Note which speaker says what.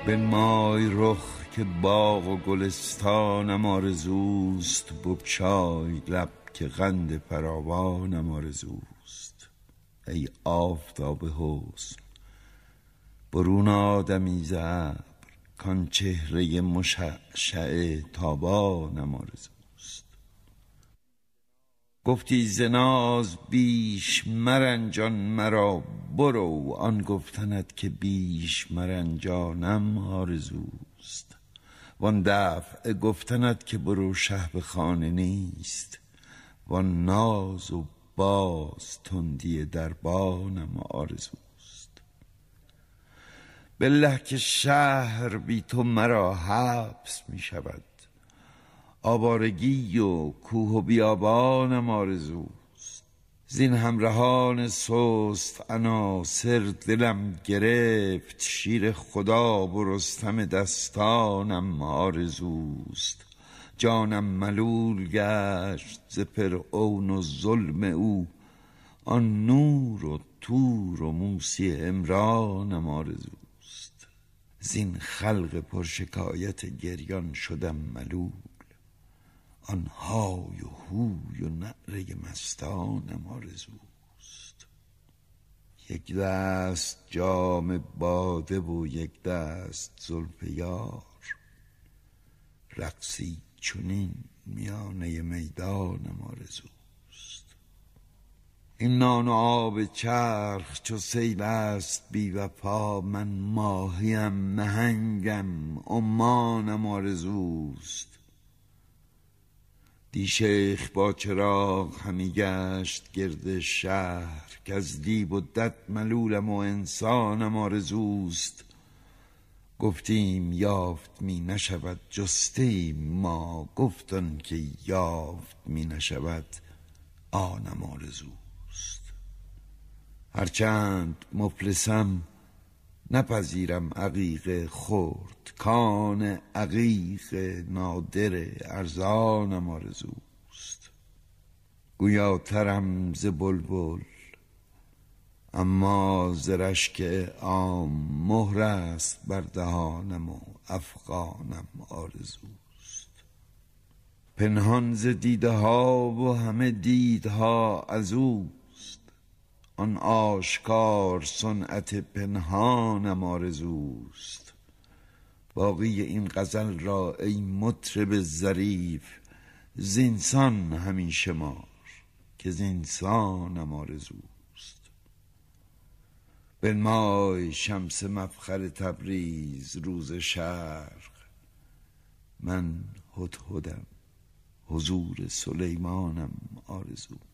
Speaker 1: بنمای رخ که باغ و گلستانم آرزوست، بگشای لب که قند فراوانم آرزوست. ای آفتاب حسن برون آدمی ز ابر، کان چهره مشعشع تابانم آرزوست. گفتی ز ناز بیش مرنجان مرا، برو آن گفتند که بیش مرنجانم آرزوست. وان دفع گفتند که برو شه به خانه نیست، وان ناز و باز تندی دربانم آرزوست. بالله که شهر بی تو مرا حبس می شود، آوارگی و کوه و بیابانم آرزوست. زین همرهان سست عناصر دلم گرفت، شیر خدا و رستم دستانم آرزوست. جانم ملول گشت ز فرعون و ظلم او، آن نور و طور و موسی عمرانم آرزوست. زین خلق پرشکایت گریان شدم ملول، آن های و هوی و نعره مستانم آرزوست. یک دست جام باده و یک دست زلف یار، رقصی چنین میانه میدانم آرزوست. این نان و آب چرخ چو سیل است بی وفا، من ماهیم نهنگم عمانم آرزوست. دی شیخ با چراغ همی گشت گرد شهر، که از دیو و دد ملولم و انسانم آرزوست. گفتیم یافت می نشود جستیم ما، گفت آن که یافت می نشود آنم آرزوست. هرچند مفلسم نپذیرم عقیق خرد، کان عقیق نادر ارزانم آرزوست. گویاترم ز بلبل اما ز رشک عام، مهر است بر دهانم و افغانم آرزوست. پنهان ز دیده ها و همه دیدها از اوست، آن آشکار صنعت پنهانم آرزوست. باقی این غزل را ای مطرب ظریف، زینسان همین شمار که زینسانم آرزوست. بنمای شمس مفخر تبریز روز شرق، من هدهدم حضور سلیمانم آرزوست.